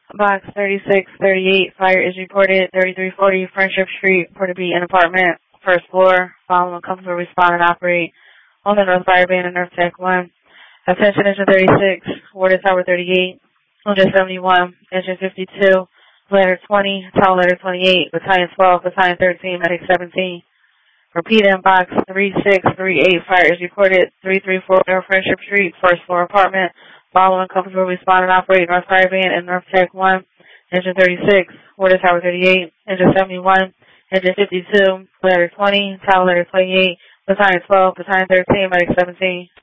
Box 3638, fire is reported 3340 Friendship Street, Porter B, an apartment, first floor. Following comes will respond and operate on the North Fire Band and North Tech 1. Attention engine 36, water tower 38, engine 71, engine 52, ladder 20, tower ladder 28, battalion 12, battalion 13, medic 17. Repeat in box 3638, fire is reported 3340 Friendship Street, first floor apartment. Following couples will respond and operate North Fire Band and North Tech 1, engine 36, water tower 38, engine 71, engine 52, ladder 20, tower ladder 28, battalion 12, battalion 13, medic 17.